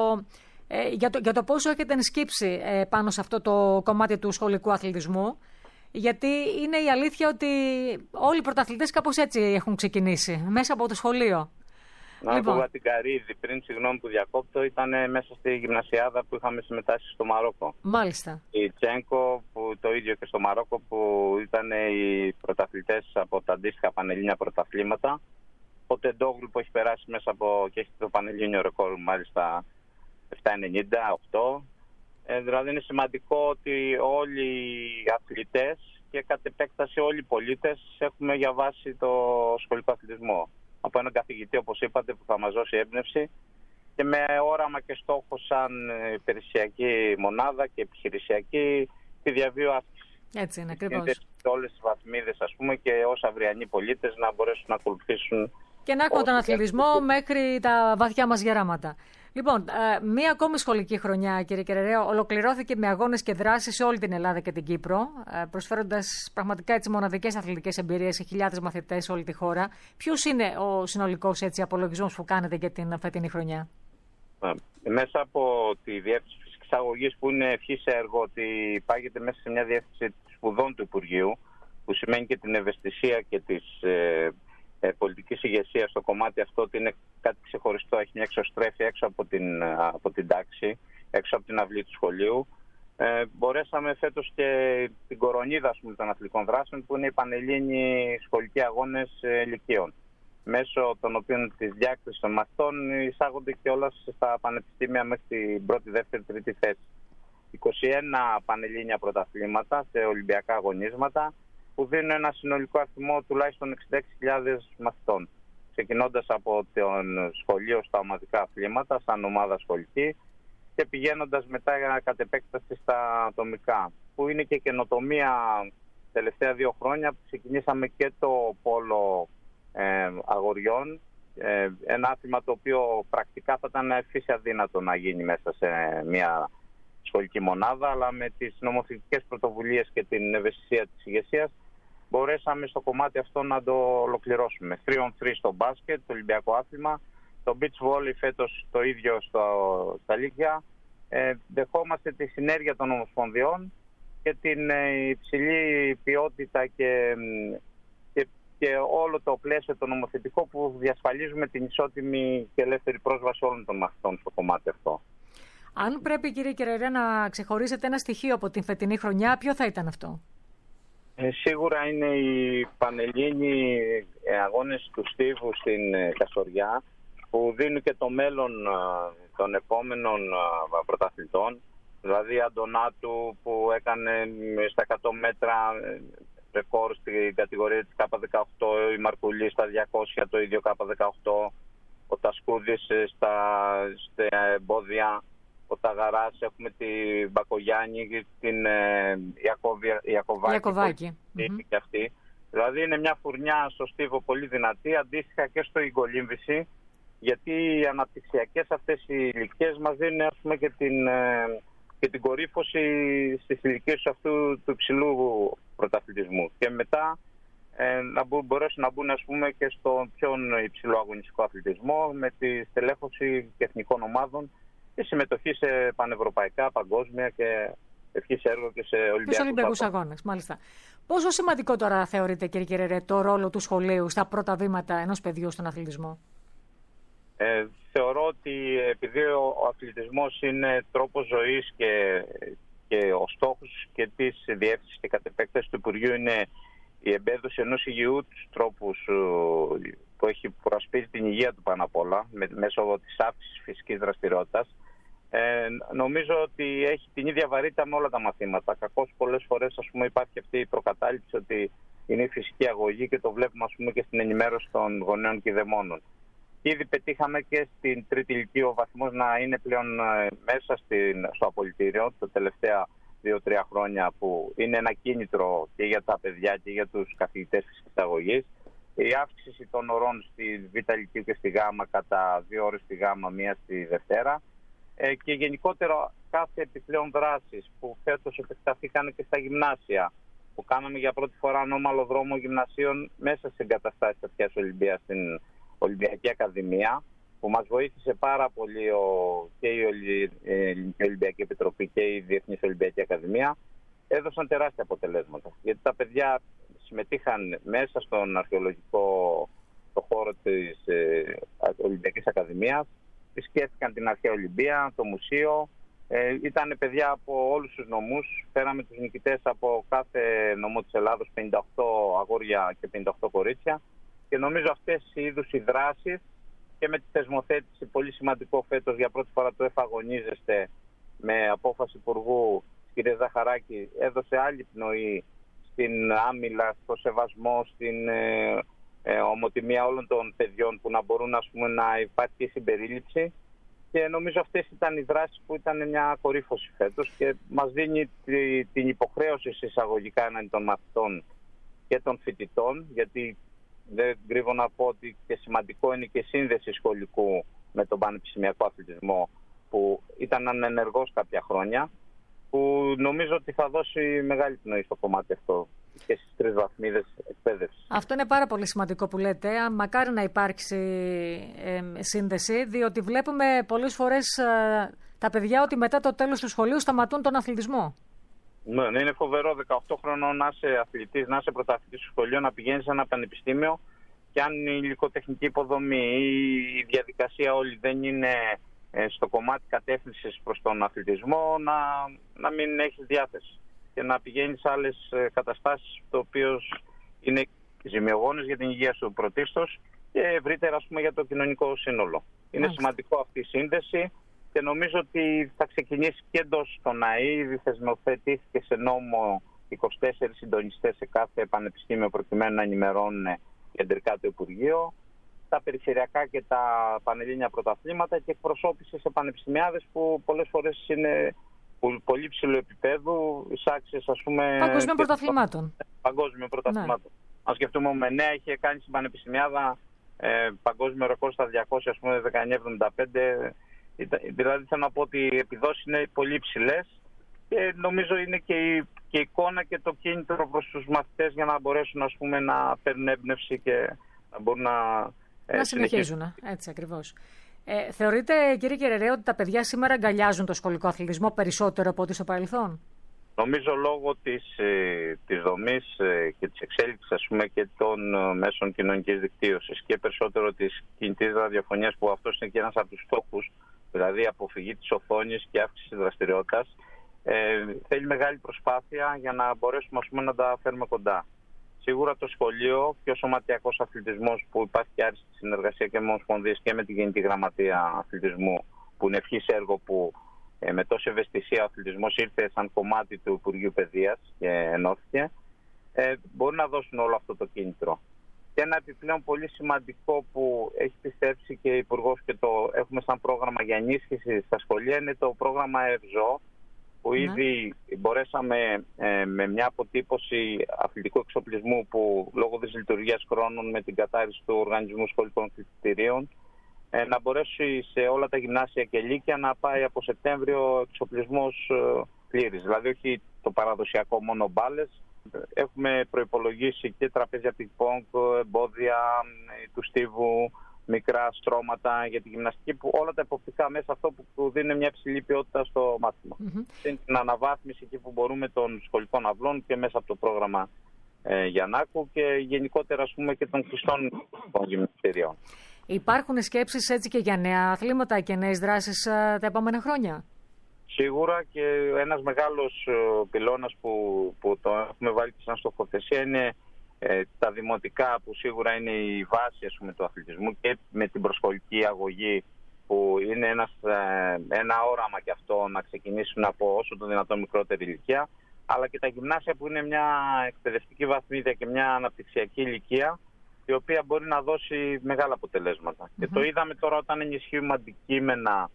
για το πόσο έχετε ενσκύψει πάνω σε αυτό το κομμάτι του σχολικού αθλητισμού. Γιατί είναι η αλήθεια ότι όλοι οι πρωταθλητές κάπως έτσι έχουν ξεκινήσει, μέσα από το σχολείο. Να πω την Καρίδη πριν, συγγνώμη που διακόπτω, ήταν μέσα στη γυμνασιάδα που είχαμε συμμετάσχει στο Μαρόκο. Μάλιστα. Η Τσένκο, που το ίδιο και στο Μαρόκο, που ήταν οι πρωταθλητές από τα αντίστοιχα πανελλήνια πρωταθλήματα. Ο Τεντόγλου που έχει περάσει μέσα από και έχει το πανελλήνιο ρεκόρ, μάλιστα 7,98. Δηλαδή είναι σημαντικό ότι όλοι οι αθλητές και κατ' επέκταση όλοι οι πολίτες έχουμε για βάση το σχολικό αθλητισμό. Από έναν καθηγητή, όπως είπατε, που θα μας δώσει έμπνευση και με όραμα και στόχο σαν υπηρεσιακή μονάδα και επιχειρησιακή τη διαβίου άσκηση. Έτσι είναι, ακριβώς. Όλες τις βαθμίδες, ας πούμε, και ως αυριανοί πολίτες να μπορέσουν να ακολουθήσουν. Και να έχουμε τον αθλητισμό μέχρι τα βαθιά μας γεράματα. Λοιπόν, μία ακόμη σχολική χρονιά, κύριε Κερερέ, ολοκληρώθηκε με αγώνες και δράσεις σε όλη την Ελλάδα και την Κύπρο, προσφέροντας πραγματικά έτσι μοναδικές αθλητικές εμπειρίες σε χιλιάδες μαθητές σε όλη τη χώρα. Ποιος είναι ο συνολικός έτσι απολογισμός που κάνετε για την φετινή χρονιά? Μέσα από τη Διεύθυνση Φυσικής Αγωγής, που είναι ευχής έργο ότι πάγεται μέσα σε μια διεύθυνση σπουδών του Υπουργείου, που σημαίνει και την ευαισθησία και της πολιτικής ηγεσίας στο κομμάτι αυτό, ότι είναι κάτι ξεχωριστό, έχει μια εξωστρέφεια έξω από την τάξη, έξω από την αυλή του σχολείου. Μπορέσαμε φέτος και την κορονίδα, ας πούμε, των αθλητικών δράσεων, που είναι οι πανελλήνιοι σχολικοί αγώνες λυκείων, μέσω των οποίων της διάκρισης των μαθητών εισάγονται και όλα στα πανεπιστήμια μέχρι την πρώτη, δεύτερη, τρίτη θέση. 21 πανελλήνια πρωταθλήματα σε Ολυμπιακά αγωνίσματα, που δίνουν ένα συνολικό αριθμό τουλάχιστον 66.000 μαθητών. Ξεκινώντας από το σχολείο στα ομαδικά αθλήματα, σαν ομάδα σχολική, και πηγαίνοντας μετά κατ' επέκταση στα ατομικά, που είναι και καινοτομία τελευταία 2 χρόνια που ξεκινήσαμε και το πόλο αγοριών, ένα άθλημα το οποίο πρακτικά θα ήταν φύση αδύνατο να γίνει μέσα σε μια σχολική μονάδα, αλλά με τις νομοθετικές πρωτοβουλίες και την ευαισθησία της ηγεσίας μπορέσαμε στο κομμάτι αυτό να το ολοκληρώσουμε. 3on3 στο μπάσκετ, το Ολυμπιακό άθλημα, το beach volley φέτος το ίδιο στα Λύκεια. Δεχόμαστε τη συνέργεια των ομοσπονδιών και την υψηλή ποιότητα και όλο το πλαίσιο το νομοθετικό που διασφαλίζουμε την ισότιμη και ελεύθερη πρόσβαση όλων των μαθητών στο κομμάτι αυτό. Αν πρέπει, κύριε Κεραιρέ, να ξεχωρίσετε ένα στοιχείο από την φετινή χρονιά, ποιο θα ήταν αυτό? Σίγουρα είναι οι πανελλήνιοι αγώνες του Στίβου στην Καστοριά, που δίνουν και το μέλλον των επόμενων πρωταθλητών. Δηλαδή Αντωνάτου, που έκανε στα 100 μέτρα ρεκόρ στην κατηγορία της K18, η Μαρκουλή στα 200 το ίδιο K18, ο Τασκούδης στα εμπόδια, ο Ταγαράς, έχουμε την Μπακογιάννη, την Ιακωβάκη. Και αυτή. Δηλαδή είναι μια φουρνιά στο Στίβο πολύ δυνατή, αντίστοιχα και στο Ιγκολύμβηση, γιατί οι αναπτυξιακές αυτές οι ηλικίες μας δίνουν, ας πούμε, και την κορύφωση στις ηλικίες αυτού του υψηλού πρωταθλητισμού. Και μετά να μπορέσουν να μπουν, ας πούμε, και στον πιο υψηλό αγωνιστικό αθλητισμό με τη στελέχωση και εθνικών ομάδων και συμμετοχή σε πανευρωπαϊκά, παγκόσμια και ευχή σε έργο και σε Ολυμπιακούς αγώνες. Μάλιστα. Πόσο σημαντικό τώρα θεωρείτε, κύριε Κεραιρέ, το ρόλο του σχολείου στα πρώτα βήματα ενός παιδιού στον αθλητισμό? Θεωρώ ότι επειδή ο αθλητισμός είναι τρόπος ζωής και ο στόχος και της διεύθυνσης και κατ' επέκταση του Υπουργείου είναι η εμπέδωση ενός υγιού τους τρόπους που έχει προασπίσει την υγεία του πάνω απ' όλα μέσω της αύξησης φυσικής δραστηριότητας, νομίζω ότι έχει την ίδια βαρύτητα με όλα τα μαθήματα. Κακώς πολλές φορές, ας πούμε, υπάρχει αυτή η προκατάληψη ότι είναι η φυσική αγωγή και το βλέπουμε, ας πούμε, και στην ενημέρωση των γονέων και δαιμόνων. Ήδη πετύχαμε και στην τρίτη ηλικία ο βαθμός να είναι πλέον μέσα στο απολυτήριο τα τελευταία 2-3 χρόνια, που είναι ένα κίνητρο και για τα παιδιά και για τους καθηγητές φυσικής αγωγής. Η αύξηση των ωρών στη Β' ηλικία και στη Γ κατά 2 ώρες στη Γ, 1 στη Δευτέρα. Και γενικότερα κάθε επιπλέον δράσεις που φέτος επεκταθήκαν και στα γυμνάσια, που κάναμε για πρώτη φορά ανώμαλο δρόμο γυμνασίων μέσα σε εγκαταστάσεις Αθιάς Ολυμπίας στην Ολυμπιακή Ακαδημία, που μας βοήθησε πάρα πολύ και η Ελληνική Ολυμπιακή Επιτροπή και η Διεθνής Ολυμπιακή Ακαδημία, έδωσαν τεράστια αποτελέσματα. Γιατί τα παιδιά συμμετείχαν μέσα στον αρχαιολογικό χώρο της Ολυμπιακής Ακαδημίας, επισκέφθηκαν την Αρχαία Ολυμπία, το μουσείο. Ήταν παιδιά από όλους τους νομούς. Φέραμε τους νικητές από κάθε νομό της Ελλάδος, 58 αγόρια και 58 κορίτσια. Και νομίζω αυτές οι είδους οι δράσεις και με τη θεσμοθέτηση, πολύ σημαντικό φέτος, για πρώτη φορά το εφαγωνίζεστε με απόφαση Υπουργού κ. Ζαχαράκη, έδωσε άλλη πνοή στην άμυλα, στο σεβασμό, στην ομοτιμία όλων των παιδιών, που να μπορούν, ας πούμε, να υπάρχει συμπερίληψη. Και νομίζω αυτές ήταν οι δράσεις που ήταν μια κορύφωση φέτος και μας δίνει την υποχρέωση εισαγωγικά έναντι των μαθητών και των φοιτητών, γιατί δεν κρύβω να πω ότι και σημαντικό είναι και η σύνδεση σχολικού με τον πανεπιστημιακό αθλητισμό, που ήταν ανενεργός κάποια χρόνια, που νομίζω ότι θα δώσει μεγάλη πνοή στο κομμάτι αυτό και στις 3 βαθμίδες εκπαίδευση. Αυτό είναι πάρα πολύ σημαντικό που λέτε. Μακάρι να υπάρξει σύνδεση, διότι βλέπουμε πολλές φορές τα παιδιά ότι μετά το τέλος του σχολείου σταματούν τον αθλητισμό. Ναι, είναι φοβερό 18 χρονών να είσαι αθλητής, να είσαι πρωταθλητής στο σχολείο, να πηγαίνεις σε ένα πανεπιστήμιο και αν η υλικοτεχνική υποδομή ή η διαδικασία όλη δεν είναι στο κομμάτι κατεύθυνσης προς τον αθλητισμό, να μην έχεις διάθεση και να πηγαίνεις σε άλλες καταστάσεις, το οποίο είναι ζημιογόνες για την υγεία σου πρωτίστως και ευρύτερα, ας πούμε, για το κοινωνικό σύνολο. Είναι σημαντικό αυτή η σύνδεση και νομίζω ότι θα ξεκινήσει και εντός των ΑΕΗ. Ήδη θεσμοθετήθηκε σε νόμο 24 συντονιστές σε κάθε πανεπιστήμιο προκειμένου να ενημερώνουν κεντρικά το Υπουργείο, τα περιφερειακά και τα πανελλήνια πρωταθλήματα και εκπροσώπηση σε πανεπιστημιάδες που πολλές φορές είναι πολύ ψηλού επίπεδου, εισάξιες ας πούμε... Παγκόσμιων πρωταθλημάτων. Παγκόσμιων πρωταθλημάτων. Ναι. Αν σκεφτούμε, ο Μενέα είχε κάνει στην πανεπιστημιάδα παγκόσμιο ρεκόρ στα 200, ας πούμε, 1975. Δηλαδή θέλω να πω ότι οι επιδόσεις είναι πολύ υψηλές και νομίζω είναι και η εικόνα και το κίνητρο προς τους μαθητές για να μπορέσουν, ας πούμε, να παίρνουν έμπνευση και να μπορούν να συνεχίζουν. Έτσι ακριβώς. Θεωρείτε, κύριε Κεραιρέ, ότι τα παιδιά σήμερα αγκαλιάζουν το σχολικό αθλητισμό περισσότερο από ό,τι στο παρελθόν? Νομίζω λόγω της δομής και της εξέλιξης, ας πούμε, και των μέσων κοινωνικής δικτύωσης και περισσότερο της κινητής ραδιοφωνίας, που αυτός είναι και ένας από τους στόχους, δηλαδή αποφυγή της οθόνης και αύξηση της δραστηριότητας, θέλει μεγάλη προσπάθεια για να μπορέσουμε, ας πούμε, να τα φέρουμε κοντά. Σίγουρα το σχολείο και ο σωματιακός αθλητισμός, που υπάρχει και άριστη συνεργασία και με ομοσπονδίες και με την Γενική Γραμματεία Αθλητισμού, που είναι ευχής έργο που με τόση ευαισθησία ο αθλητισμός ήρθε σαν κομμάτι του Υπουργείου Παιδείας και ενώθηκε, μπορεί να δώσουν όλο αυτό το κίνητρο. Και ένα επιπλέον πολύ σημαντικό που έχει πιστέψει και ο Υπουργός και το έχουμε σαν πρόγραμμα για ενίσχυση στα σχολεία είναι το πρόγραμμα ΕΒΖΟ, που ήδη μπορέσαμε με μια αποτύπωση αθλητικού εξοπλισμού που λόγω της λειτουργίας χρόνων με την κατάρριση του Οργανισμού Σχολικών Κτηρίων να μπορέσει σε όλα τα γυμνάσια και λύκεια να πάει από Σεπτέμβριο εξοπλισμός πλήρης. Δηλαδή όχι το παραδοσιακό μόνο μπάλες. Έχουμε προϋπολογίσει και τραπέζια πινκ-πονγκ, εμπόδια του στίβου, μικρά στρώματα για τη γυμναστική, που όλα τα εποπτικά μέσα αυτό που δίνει μια υψηλή ποιότητα στο μάθημα. Την αναβάθμιση εκεί που μπορούμε των σχολικών αυλών και μέσα από το πρόγραμμα Γιαννάκου και γενικότερα, ας πούμε, και των κλειστών γυμναστηριών. Υπάρχουν σκέψεις έτσι και για νέα αθλήματα και νέες δράσεις τα επόμενα χρόνια? Σίγουρα, και ένας μεγάλος πυλώνας που το έχουμε βάλει και σαν στοχοθεσία είναι τα δημοτικά, που σίγουρα είναι η βάση, ας πούμε, του αθλητισμού, και με την προσχολική αγωγή που είναι ένα όραμα και αυτό να ξεκινήσουν από όσο το δυνατόν μικρότερη ηλικία, αλλά και τα γυμνάσια που είναι μια εκπαιδευτική βαθμίδια και μια αναπτυξιακή ηλικία η οποία μπορεί να δώσει μεγάλα αποτελέσματα. Και το είδαμε τώρα όταν ενισχύουμε αντικείμενα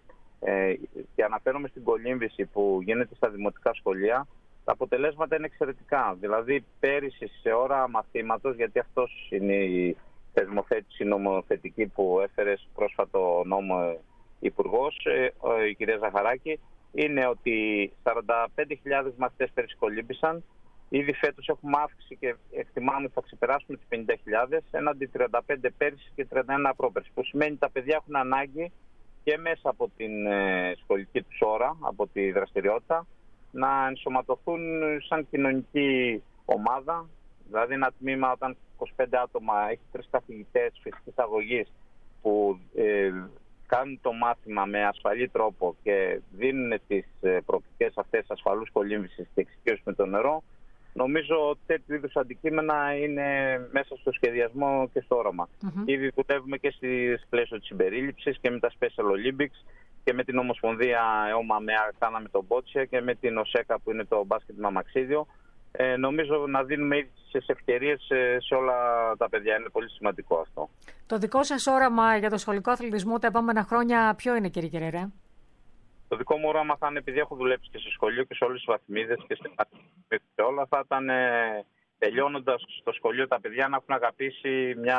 και αναφέρομαι στην κολύμβηση που γίνεται στα δημοτικά σχολεία. Τα αποτελέσματα είναι εξαιρετικά. Δηλαδή πέρυσι σε ώρα μαθήματος, γιατί αυτός είναι η θεσμοθέτηση νομοθετική που έφερε πρόσφατο νόμο Υπουργός, η κυρία Ζαχαράκη, είναι ότι 45.000 μαθητές πέρυσι κολύμβησαν. Ήδη φέτος έχουμε αύξηση και εκτιμάμε ότι θα ξεπεράσουμε τις 50.000, έναντι 35 πέρυσι και 31 πρόπερσι. Που σημαίνει ότι τα παιδιά έχουν ανάγκη και μέσα από την σχολική τους ώρα, από τη δραστηριότητα, να ενσωματωθούν σαν κοινωνική ομάδα. Δηλαδή ένα τμήμα όταν 25 άτομα έχει 3 καθηγητές φυσικής αγωγής που κάνουν το μάθημα με ασφαλή τρόπο και δίνουν τις προοπτικές αυτές ασφαλούς κολύμβησης και εξοικείωσης με το νερό, νομίζω τέτοιου είδους αντικείμενα είναι μέσα στο σχεδιασμό και στο όραμα. Ήδη δουλεύουμε και στη πλαίσιο της συμπερίληψης και με τα Special Olympics και με την Ομοσπονδία ΕΟΜΑΜΕΑ κάναμε τον Μπότσια και με την ΟΣΕΚΑ που είναι το μπάσκετ Μαμαξίδιο. Νομίζω να δίνουμε ίδιες ευκαιρίες σε όλα τα παιδιά. Είναι πολύ σημαντικό αυτό. Το δικό σας όραμα για το σχολικό αθλητισμό τα επόμενα χρόνια ποιο είναι, κύριε Κεραιρέ? Το δικό μου όραμα θα είναι, επειδή έχω δουλέψει και σε σχολείο και σε όλες τις βαθμίδες και σε όλα, θα ήταν τελειώνοντας στο σχολείο τα παιδιά να έχουν αγαπήσει μια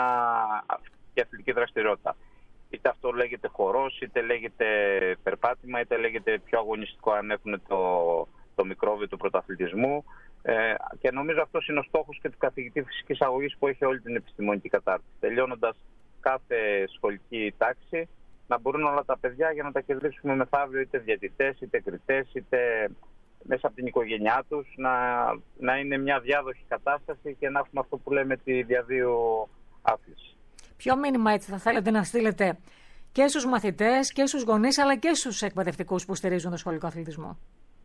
αθλητική δραστηριότητα. Είτε αυτό λέγεται χορός, είτε λέγεται περπάτημα, είτε λέγεται πιο αγωνιστικό αν έχουν το μικρόβιο του πρωταθλητισμού. Και νομίζω αυτός είναι ο στόχος και του καθηγητή φυσικής αγωγής που έχει όλη την επιστημονική κατάρτιση. Τελειώνοντας κάθε σχολική τάξη, να μπορούν όλα τα παιδιά για να τα κερδίσουμε μεθαύριο είτε διαιτητές, είτε κριτές, είτε μέσα από την οικογένειά τους, να είναι μια διάδοχη κατάσταση και να έχουμε αυτό που λέμε τη διαβίου άθληση. Ποιο μήνυμα έτσι θα θέλετε να στείλετε και στους μαθητές και στους γονείς αλλά και στους εκπαιδευτικούς που στηρίζουν το σχολικό αθλητισμό?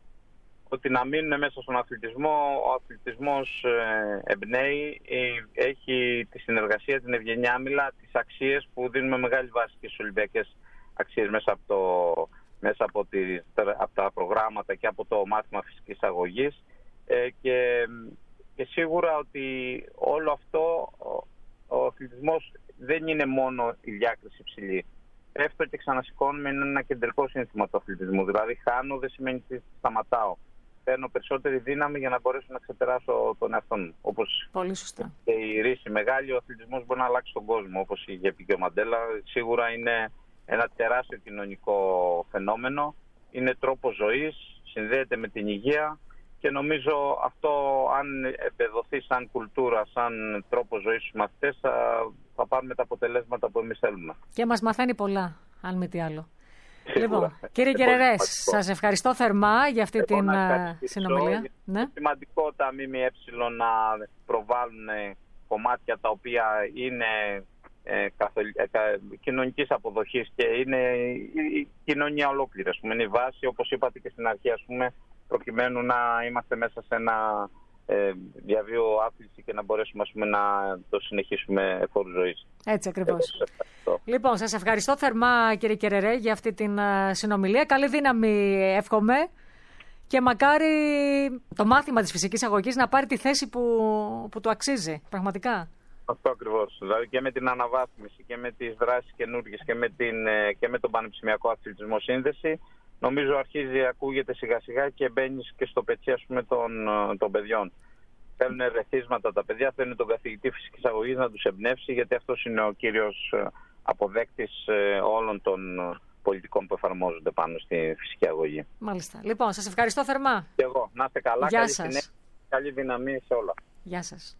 Ότι να μείνουν μέσα στον αθλητισμό. Ο αθλητισμός εμπνέει, έχει τη συνεργασία, την ευγενιά άμυλα, τις αξίες που δίνουμε μεγάλη βάση και στις Ολυμπιακές αξίες μέσα από μέσα από τα προγράμματα και από το μάθημα φυσικής αγωγής, και σίγουρα ότι όλο αυτό, ο αθλητισμός δεν είναι μόνο η διάκριση ψηλή. Πέφτω και ξανασηκώνουμε, είναι ένα κεντρικό σύνθημα του αθλητισμού. Δηλαδή, χάνω δεν σημαίνει ότι σταματάω. Παίρνω περισσότερη δύναμη για να μπορέσω να ξεπεράσω τον εαυτό μου. Όπως πολύ σωστά. Και η ρίση μεγάλη, ο αθλητισμός μπορεί να αλλάξει τον κόσμο, όπως είχε πει και ο Μαντέλα. Σίγουρα είναι ένα τεράστιο κοινωνικό φαινόμενο. Είναι τρόπος ζωής, συνδέεται με την υγεία και νομίζω αυτό, αν επεδοθεί σαν κουλτούρα, σαν τρόπο ζωής στους μαθητές, θα πάρουμε τα αποτελέσματα που εμείς θέλουμε. Και μας μαθαίνει πολλά, αν μη τι άλλο. Λοιπόν, κύριε Κερερές, σας ευχαριστώ θερμά για αυτή την συνομιλία. Είναι σημαντικό τα ΜΜΕ να προβάλλουν κομμάτια τα οποία είναι κοινωνικής αποδοχής και είναι η κοινωνία ολόκληρη. Είναι η βάση, όπως είπατε και στην αρχή, προκειμένου να είμαστε μέσα σε ένα διαβίω άθληση και να μπορέσουμε να το συνεχίσουμε εφόρου ζωής. Έτσι ακριβώς. Λοιπόν, σας ευχαριστώ θερμά, κύριε Κερερέ, για αυτή την συνομιλία. Καλή δύναμη εύχομαι και μακάρι το μάθημα της φυσικής αγωγής να πάρει τη θέση που του αξίζει, πραγματικά. Αυτό ακριβώς. Δηλαδή και με την αναβάθμιση και με τις δράσεις καινούργιες και με τον Πανεπιστημιακό Αθλητισμό Σύνδεση, νομίζω αρχίζει, ακούγεται σιγά σιγά και μπαίνει και στο πετσί των παιδιών. Θέλουν ερεθίσματα τα παιδιά, θέλουν τον καθηγητή φυσικής αγωγής να τους εμπνεύσει, γιατί αυτός είναι ο κύριος αποδέκτης όλων των πολιτικών που εφαρμόζονται πάνω στη φυσική αγωγή. Μάλιστα. Λοιπόν, σας ευχαριστώ θερμά. Και εγώ. Να είστε καλά. Γεια σας. Καλή δύναμη σε όλα. Γεια σας.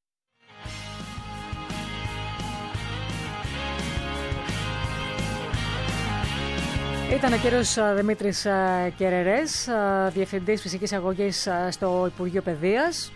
Ήταν ο κύριος Δημήτρης Κερερές, Διευθυντής Φυσικής Αγωγής στο Υπουργείο Παιδείας.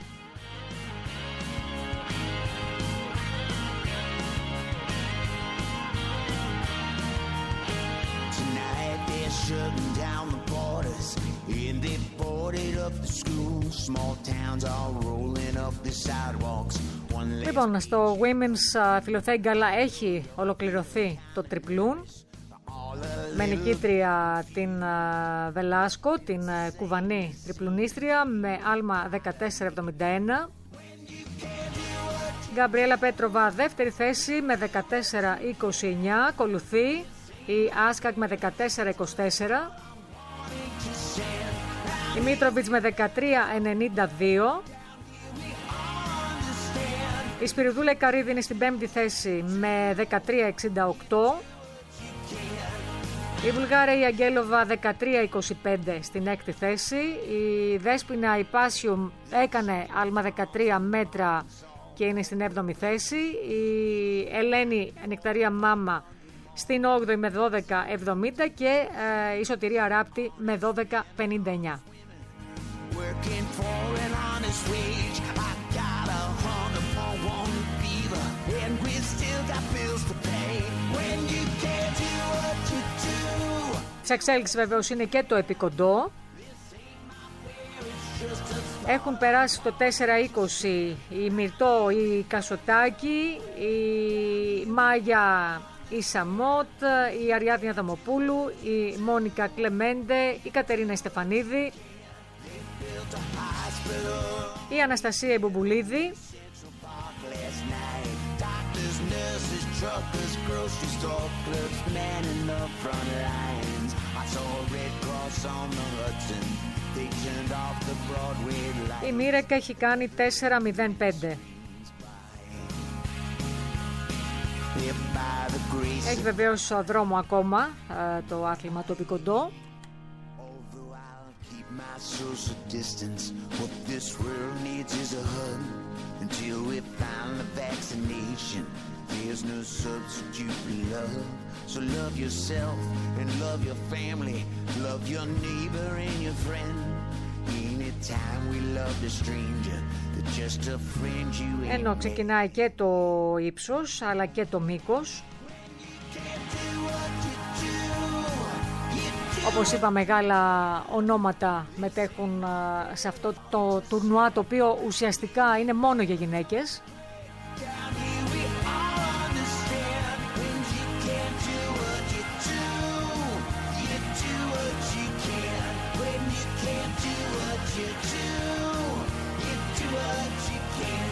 Λοιπόν, στο Women's Φιλοθέη Γκαλά έχει ολοκληρωθεί το τριπλούν με νικήτρια την Βελάσκο, την κουβανή τριπλουνίστρια, με άλμα 14.71. Γκαμπριέλα Πέτροβα δεύτερη θέση με 14.29. Ακολουθεί η Άσκακ με 14.24. Η Μίτροβιτς με 13.92. Η Σπυριδούλα Καρύδη είναι στην πέμπτη θέση με 13.68. Η Βουλγάρα η Αγγέλοβα 13.25 στην έκτη θέση. Η Δέσποινα Ιπάσιου έκανε άλμα 13 μέτρα και είναι στην 7η θέση. Η Ελένη Νεκταρία Μάμα στην 8η με 12.70 και η Σωτηρία Ράπτη με 12.59. Της εξέλιξης βεβαίως είναι και το επικοντό. Έχουν περάσει στο 4.20 η Μυρτώ, η Κασοτάκη, η Μάγια η Σαμότ, η Αριάδνη Αδαμοπούλου, η Μόνικα Κλεμέντε, η Κατερίνα Στεφανίδη, η Αναστασία Μπομπουλίδη, η Μίρεκα έχει κάνει 4.05. Έχει βεβαίως δρόμο ακόμα το άθλημα το επικοντό. There's no substitute for love. So love yourself and love your family. Love your neighbor and your friend. Anytime we love a stranger, they're just a friend you ain't. Ενώ ξεκινάει και το ύψος αλλά και το μήκος. Όπως είπα, μεγάλα ονόματα μετέχουν σε αυτό το τουρνουά, το οποίο ουσιαστικά είναι μόνο για γυναίκες.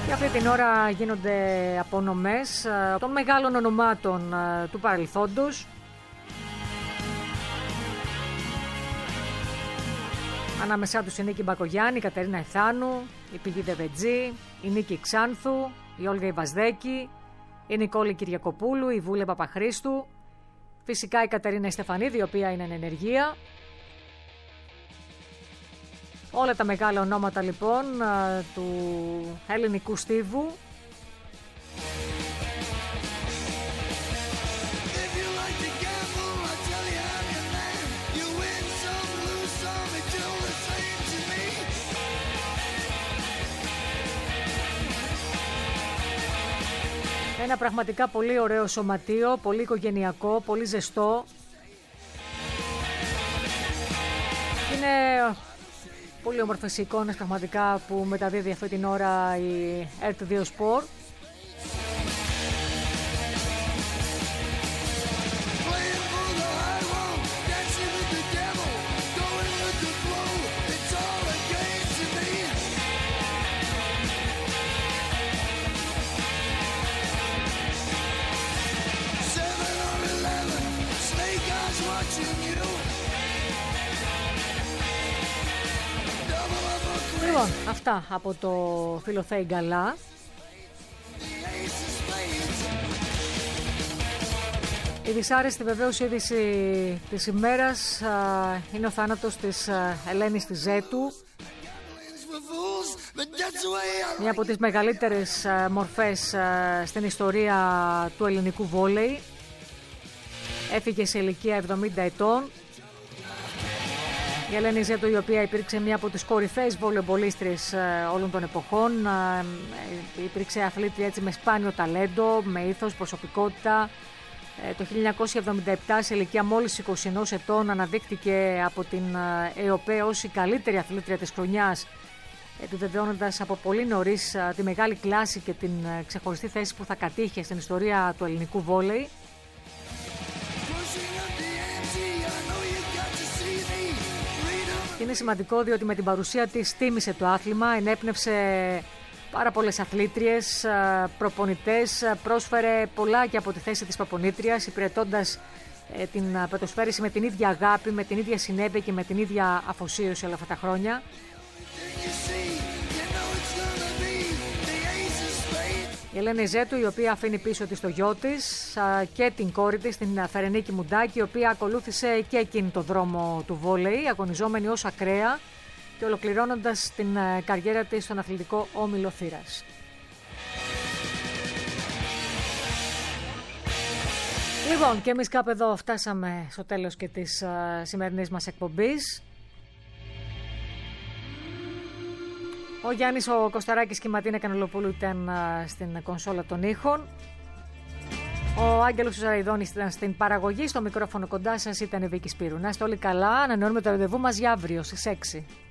Και αυτή την ώρα γίνονται απονομές των μεγάλων ονομάτων του παρελθόντος. Ανάμεσά τους η Νίκη Μπακογιάννη, η Κατερίνα Εθάνου, η Πηγή Δεβετζή, η Νίκη Ξάνθου, η Όλγα Ιβασδέκη, η Νικόλη Κυριακοπούλου, η Βούλε Παπαχρήστου, φυσικά η Κατερίνα Στεφανίδη, η οποία είναι εν ενεργεία. Όλα τα μεγάλα ονόματα λοιπόν του ελληνικού στίβου. Ένα πραγματικά πολύ ωραίο σωματείο, πολύ οικογενειακό, πολύ ζεστό. Είναι πολύ όμορφες εικόνες πραγματικά που μεταδίδει αυτή την ώρα η RTL2 Sport. Λοιπόν, αυτά από το Φιλοθέη Γκαλά. Η δυσάρεστη βεβαίως είδηση της ημέρας είναι ο θάνατος της Ελένης της Ζέτου, μια από τις μεγαλύτερες μορφές στην ιστορία του ελληνικού βόλεϊ. Έφυγε σε ηλικία 70 ετών. Η Ελένη Ζέτου, η οποία υπήρξε μια από τις κορυφαίες βολεμπολίστρες όλων των εποχών, υπήρξε αθλήτρια έτσι με σπάνιο ταλέντο, με ήθος, προσωπικότητα. Το 1977, σε ηλικία μόλις 21 ετών, αναδείχθηκε από την ΕΟΠΕ ως η καλύτερη αθλήτρια της χρονιάς, επιβεβαιώνοντας από πολύ νωρίς τη μεγάλη κλάση και την ξεχωριστή θέση που θα κατήχε στην ιστορία του ελληνικού βόλεϊ. Είναι σημαντικό διότι με την παρουσία της τίμησε το άθλημα, ενέπνευσε πάρα πολλές αθλήτριες, προπονητές, πρόσφερε πολλά και από τη θέση της προπονήτριας, υπηρετώντας την πετοσφαίριση με την ίδια αγάπη, με την ίδια συνέπεια και με την ίδια αφοσίωση όλα αυτά τα χρόνια. Η Ελένη Ζέτου, η οποία αφήνει πίσω της το γιο της και την κόρη της, την Φερενίκη Μουντάκη, η οποία ακολούθησε και εκείνη το δρόμο του βόλεϊ, αγωνιζόμενη ως ακραία και ολοκληρώνοντας την καριέρα της στον αθλητικό όμιλο Θήρας. Λοιπόν, και εμείς κάπου εδώ φτάσαμε στο τέλος και της σημερινής μας εκπομπής. Ο Γιάννης ο Κωσταράκης και η Ματίνα Κανελοπούλου ήταν στην κονσόλα των ήχων. Ο Άγγελος ο Ζαραϊδόνης ήταν στην παραγωγή. Στο μικρόφωνο κοντά σας ήταν η Βίκη Σπύρου. Να είστε όλοι καλά. Ανανεώνουμε το ραντεβού μας για αύριο στις 6.